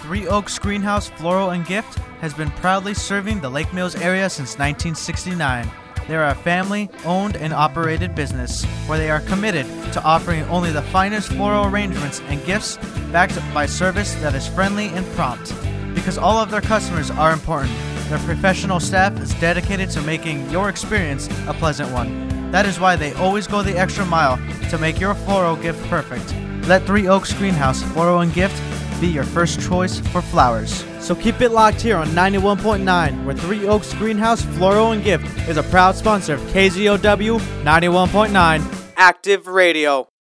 Three Oaks Greenhouse Floral and Gift has been proudly serving the Lake Mills area since 1969. They are a family-owned and operated business where they are committed to offering only the finest floral arrangements and gifts backed by service that is friendly and prompt. Because all of their customers are important, their professional staff is dedicated to making your experience a pleasant one. That is why they always go the extra mile to make your floral gift perfect. Let Three Oaks Greenhouse Floral and Gift be your first choice for flowers. So keep it locked here on 91.9, where Three Oaks Greenhouse Floral and Gift is a proud sponsor of KZOW 91.9 Active Radio.